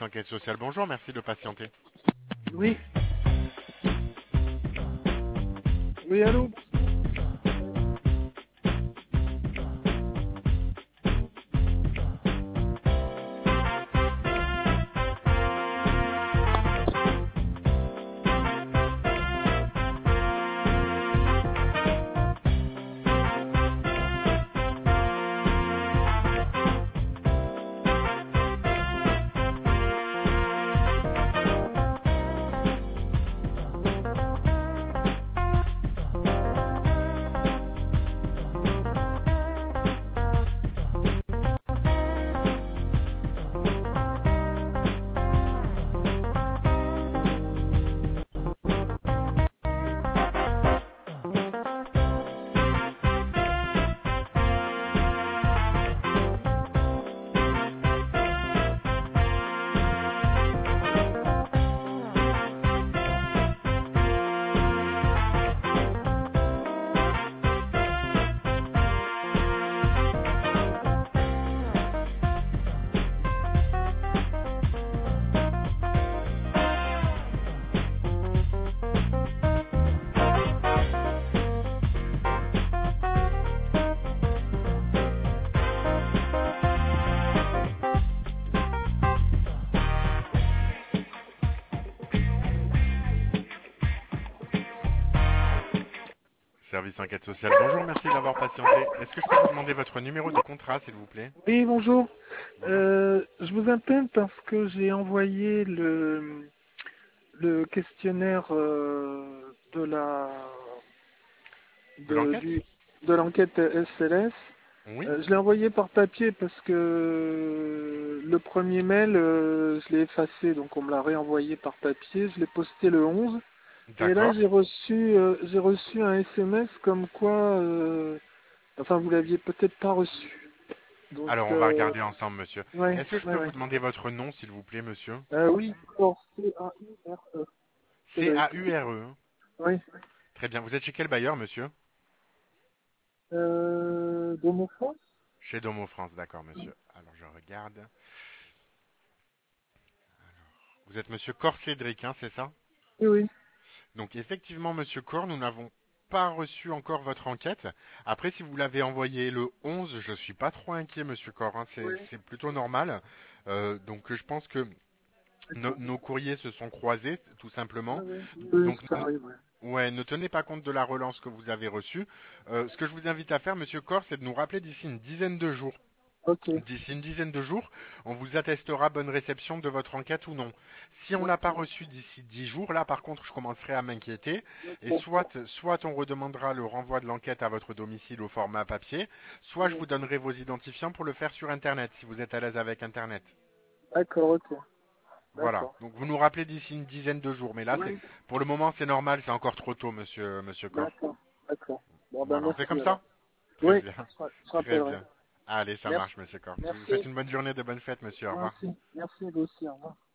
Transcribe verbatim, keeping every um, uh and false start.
enquête sociale, bonjour, merci de patienter. Oui, oui, allô? Service enquête sociale, bonjour, merci d'avoir patienté. Est-ce que je peux vous demander votre numéro de contrat, s'il vous plaît? Oui, bonjour. Bonjour. Euh, je vous appelle parce que j'ai envoyé le, le questionnaire euh, de la De de, l'enquête? du, de l'enquête S L S. Oui. Euh, je l'ai envoyé par papier parce que le premier mail, euh, je l'ai effacé, donc on me l'a réenvoyé par papier. Je l'ai posté le onze. Et là, D'accord. j'ai reçu, euh, j'ai reçu un S M S comme quoi, euh, enfin, vous l'aviez peut-être pas reçu. Donc, Alors, on va euh, regarder ensemble, monsieur. ouais, Est-ce que je ouais, peux vous ouais. demander votre nom, s'il vous plaît, monsieur? Euh, oui, pour C A U R E, Cédric. C A U R E. Oui. Très bien. Vous êtes chez quel bailleur, monsieur? Euh, de mon France? Chez Domo France, d'accord, monsieur. Alors, je regarde. Vous êtes monsieur Cor Cédric, hein, c'est ça? Oui, oui. Donc, effectivement, monsieur Cor, nous n'avons pas reçu encore votre enquête. Après, si vous l'avez envoyé le onze, je suis pas trop inquiet, monsieur Cor, hein, c'est Oui, c'est plutôt normal. Euh, donc, je pense que no- d'accord. nos courriers se sont croisés, tout Oui, simplement. oui, oui, Donc, ça n- arrive, ouais. ouais, ne tenez pas compte de la relance que vous avez reçue. Euh, ce que je vous invite à faire, monsieur Cor, c'est de nous rappeler d'ici une dizaine de jours. Ok, D'ici une dizaine de jours, on vous attestera bonne réception de votre enquête ou non. Si on l'a pas d'accord. reçu d'ici dix jours, là par contre je commencerai à m'inquiéter et D'accord. soit, soit on redemandera le renvoi de l'enquête à votre domicile au format papier, soit je vous D'accord, donnerai vos identifiants pour le faire sur Internet si vous êtes à l'aise avec Internet. d'accord, ok. Voilà. D'accord. Donc vous nous rappelez d'ici une dizaine de jours, mais là c'est Oui, pour le moment c'est normal, c'est encore trop tôt, monsieur, monsieur Cor. d'accord, d'accord. Bon, ben Voilà, on fait merci comme ça? alors. Très Oui, bien, je ra- je très rappellerai. bien. Allez, ça Merci, marche, monsieur Cor. Je vous souhaite merci. une bonne journée, de bonnes fêtes, monsieur. Au Moi revoir. aussi. Merci, vous aussi, au revoir.